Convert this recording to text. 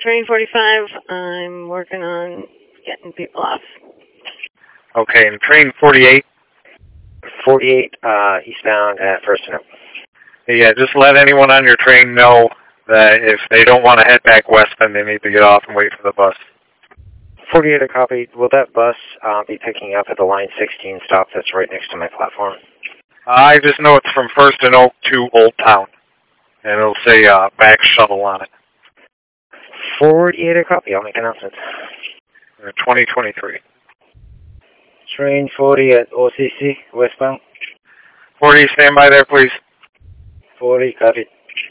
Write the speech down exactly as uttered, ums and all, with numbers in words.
Train forty-five, I'm working on getting people off. Okay, and train forty-eight? forty-eight, uh, eastbound at First and Oak. Yeah, just let anyone on your train know that if they don't want to head back west, then they need to get off and wait for the bus. forty-eight, a copy. Will that bus uh, be picking up at the Line sixteen stop that's right next to my platform? I just know it's from First and Oak to Old Town, and it'll say uh, back shuttle on it. forty-eight, a copy. I'll make announcements. twenty twenty-three. Train forty at O C C, westbound. forty, stand by there, please. forty, copy.